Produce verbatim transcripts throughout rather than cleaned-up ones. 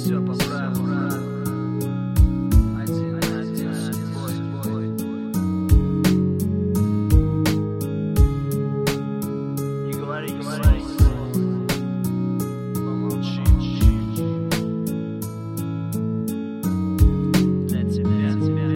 все поправил. Один, один, бой, бой. Не говори, не говори. Помолчи. Для тебя,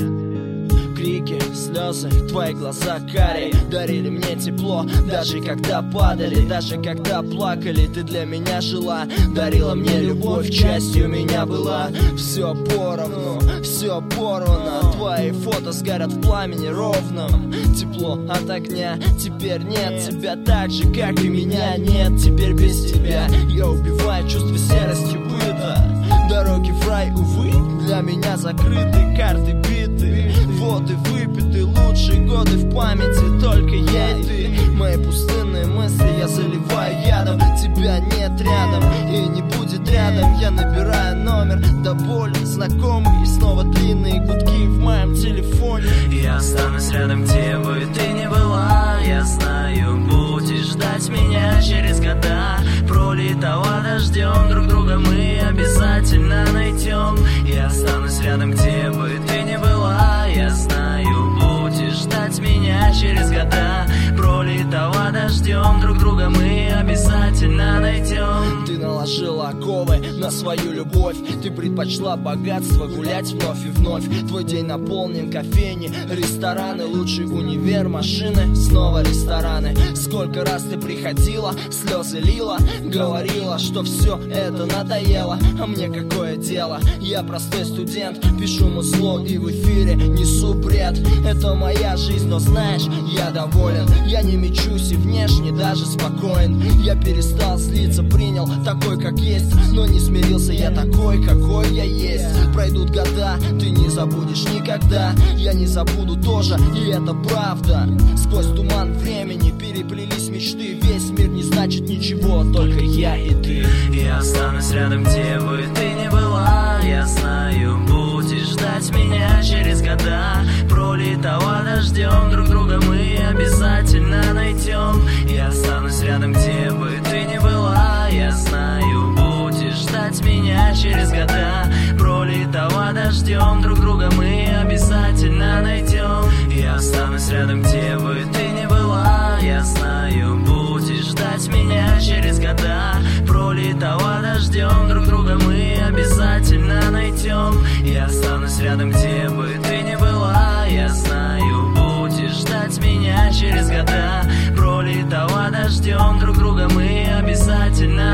тебя. Крики, слезы, твои глаза карие дарили мне тепло, даже когда падали, даже когда плакали. Ты для меня жила, дарила мне любовь, частью меня была. Все поровну, все порвано. Твои фото сгорят в пламени ровном. Тепло от огня, теперь нет тебя так же, как и меня нет. Теперь без тебя я убиваю чувство серости быта. Дороги в рай, увы, для меня закрыты, карты биты, воды выпиты, лучшие годы в памяти, только я и ты. Мои пустынные мысли я заливаю ядом, тебя нет рядом и не будет рядом. Я набираю номер до боли знакомый, и снова длинные гудки в моем телефоне. Я останусь рядом, где бы ты ни была. Я знаю, будешь ждать меня через года. Пролитого дождем, друг друга мы обязательно найдем. Я останусь рядом, где бы ты ни была. Я знаю, будешь ждать меня через года. Пролитого дождем, друг друга мы обязательно найдем. Ты наложила оковы на свою любовь. Ты предпочла богатство, гулять вновь и вновь. Твой день наполнен кофейни, рестораны, лучший универ, машины, снова рестораны. Сколько раз ты приходила, слезы лила, говорила, что все это надоело. А мне какое дело? Я простой студент, пишу музло и в эфире несу бред. Это моя жизнь, но знаешь, я доволен. Я не мечусь и внешне даже спокоен. Я перестал злиться, принял такой, как есть, но не смирился я такой, какой я есть. Пройдут года, ты не забудешь никогда. Я не забуду тоже, и это правда. Сквозь туман времени переплелись мечты. Весь мир не значит ничего, только я и ты. Я останусь рядом, где бы ты ни была. Я знаю, будешь ждать меня через года. Пролитого дождем, друг друга мы обязательно найдем. Я останусь рядом, где бы ты ни была. Я знаю, будешь ждать меня через года. Пролитого дождем, друг друга мы обязательно найдем. Я останусь рядом, где бы ты ни была. Я знаю, будешь ждать меня через года. Пролитого дождем, друг друга мы обязательно найдем. Я останусь рядом, где бы ты ни была. Я знаю, будешь ждать меня через года. Пролитого дождем, друг друга мы обязательно